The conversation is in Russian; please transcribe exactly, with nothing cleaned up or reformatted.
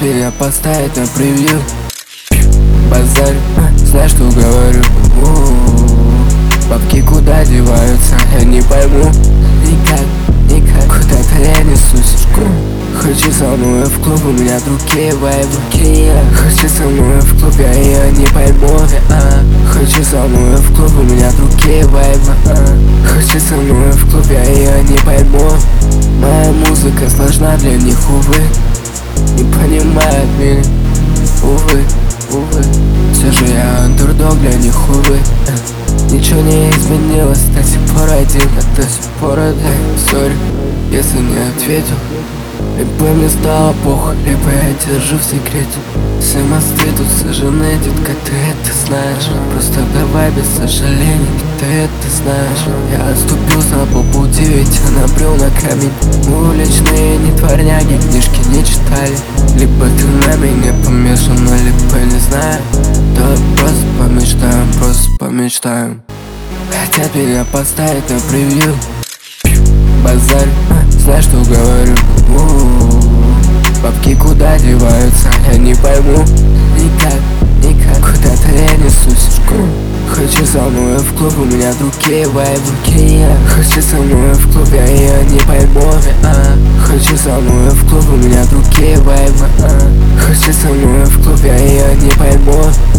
меня поставить на превью. Базарь, знаешь, что говорю. У-у-у. Бабки куда деваются, я не пойму. Никак, никак, куда-то я несусь. Хочу со мной в клуб, у меня другие вайбы. Хочу со мной в клуб, я ее не пойму. Хочу со мной в клуб, у меня другие вайбы. Хочу со мной в клуб, я ее не пойму. Моя музыка сложна для них, увы. Не понимают меня, увы, увы. Все же я андердог для них, увы. Ничего не изменилось, до сих пор один, а до сих пор один. Сори, если не ответил. Либо мне стало похуй, либо я держу в секрете. Все мосты тут сожжены, детка, ты это знаешь. Просто давай без сожалений, ты это знаешь. Я отступился по пути, ведь я набрел на камень. Мы уличные не дворняги, книжки не читали. Либо ты на меня помешана, либо не знаю. Да просто помечтаем, просто помечтаем. Хотят меня поставить на превью. Базарь, знаешь, что говорю. У-у-у. Бабки куда деваются, я не пойму. Никак, никак, куда-то я несусь. Хочу со мной в клуб, у меня другие вайбы. Хочу со мной в клуб, я ее не пойму. Хочу со мной в клуб, у меня другие вайбы. Хочу со мной в клуб, я ее не пойму.